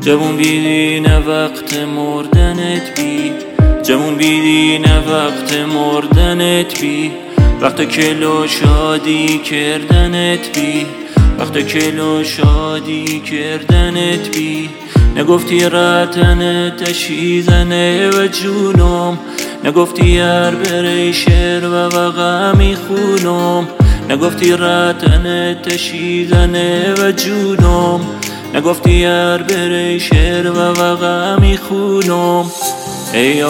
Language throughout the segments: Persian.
جوون بیدین وقت مردنت بی، جوون بیدین وقت مردنت بی، وقت کلو شادی کردنت بی، وقت کلو شادی کردنت بی. نگفتی رتن تشیزنه و جونم، نگفتی هر بری شعر و غمی خونم، نگفتی رتن تشیزنه و جونم، نگفتی هر بری شعر و غمی خونم. ای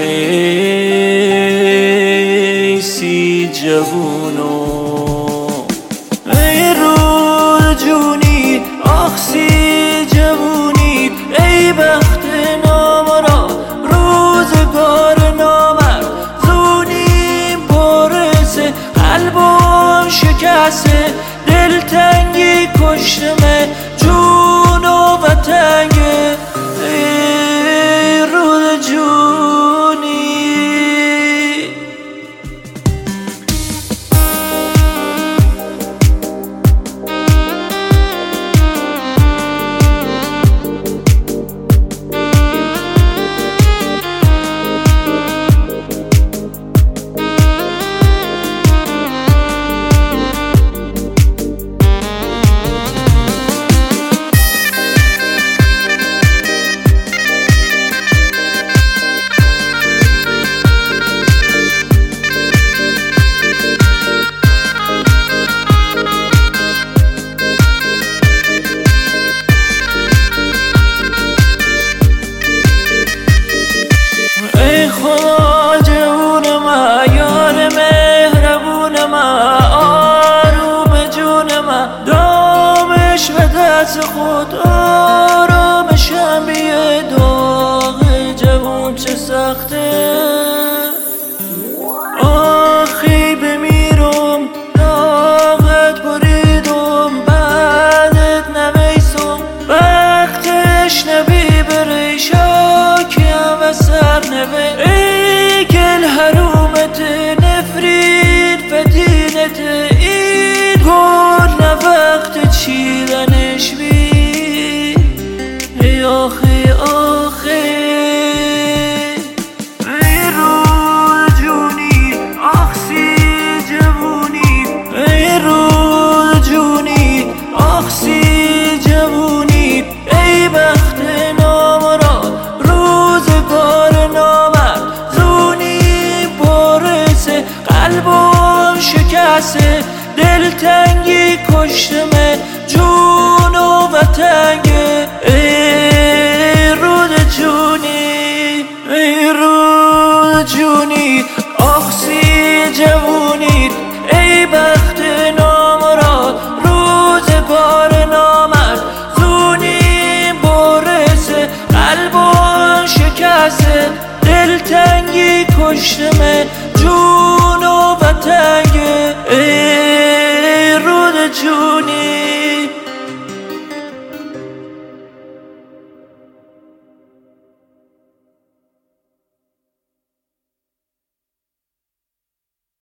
آخی سی جوونم، ای رو جونی آخ سی جوونی، ای بخت نامرا روزگار نامرد، زونیم پرسه قلبم شکسته، دلتنگی کشتمه جون و وطنگه. ای رود جونی خود آرامشم بیه داغ جوون چه سخته. آخی بمیرم داغت بریدم بعدت نمیسم، وقتش نبی بری شاکیم و سر نبی. ای گل حرومت نفرین فتینت این گل وقت چیدنش بی. ای آخی آخی ای رو جونی آخ سی جوونی، ای رو جونی آخ سی جوونی، ای بخت نامراد روزگار نامرد، زونی برسه قلبم شکسته، دلتنگی کشتمه جون و وطنگه. ای رود جونی ای رود جونی آخ سی جوونی، ای بخت نامراد روزگار نامرد، زونی برسه قلبم شکسته، دلتنگی کشتمه جون و وطنگه. ای رود جونی